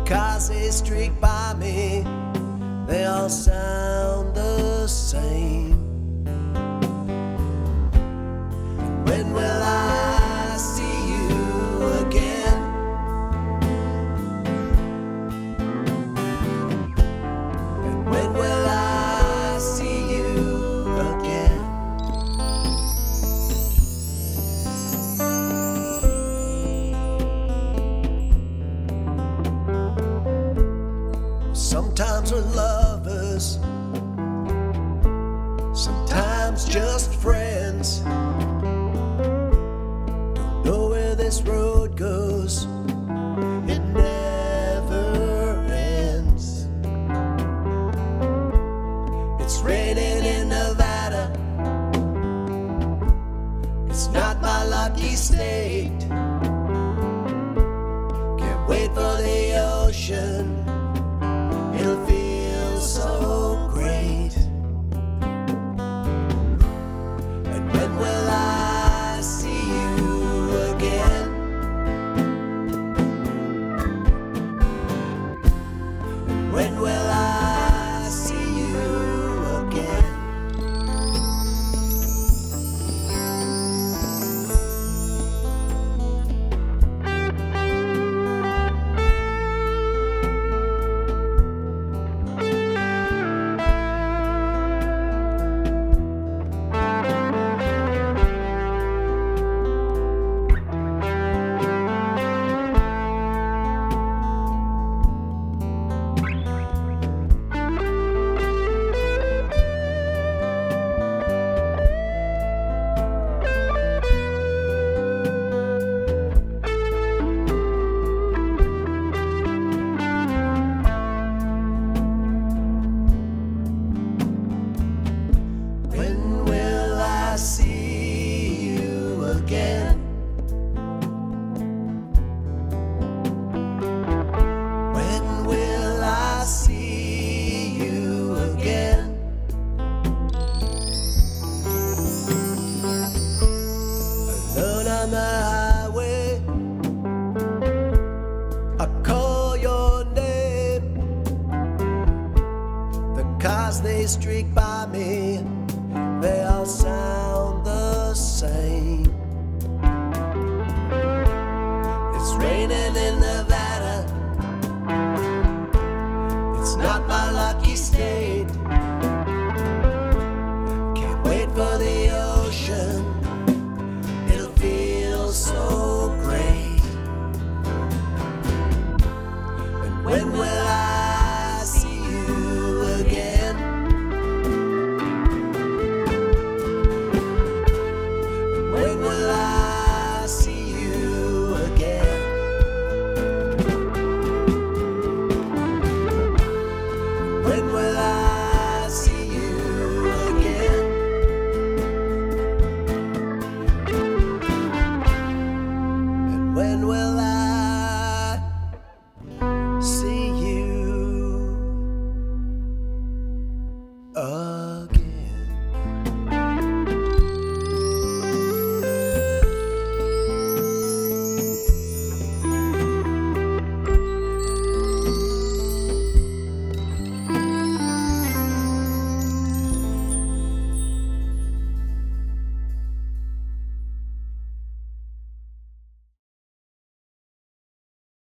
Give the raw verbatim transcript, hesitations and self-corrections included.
cars they streak by me, they all sound the same. When will I see you again? And when will I see you again? Sometimes we're lovers, sometimes just friends. Don't know where this road goes, it never ends. It's raining in Nevada, it's not my lucky state. Can't wait for the ocean, it'll feel so great. And when will I see you again? And when will I see you again? When will I see you again? When will I see you again? Alone on the highway, I call your name. The cars they streak by me, they all sound the same. It's raining in the